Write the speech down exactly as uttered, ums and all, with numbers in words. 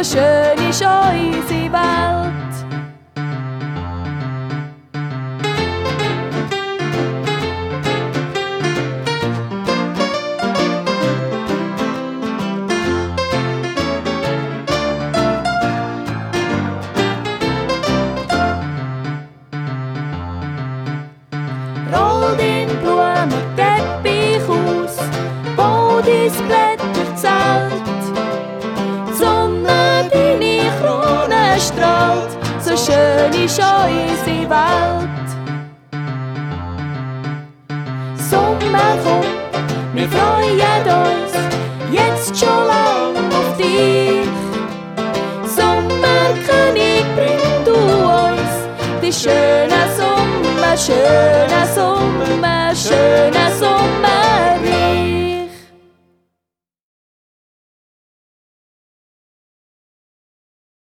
so schön ist unsere Welt. Roll den Blumenteppich aus, bau dein Blätterzelt. Die Sonne deine Krone strahlt, so schön ist unsere Welt. Sommer kommt, wir freuen uns jetzt schon lang auf dich. Sommerkönig, bring du uns die schönen Sommer, schönen Sommer.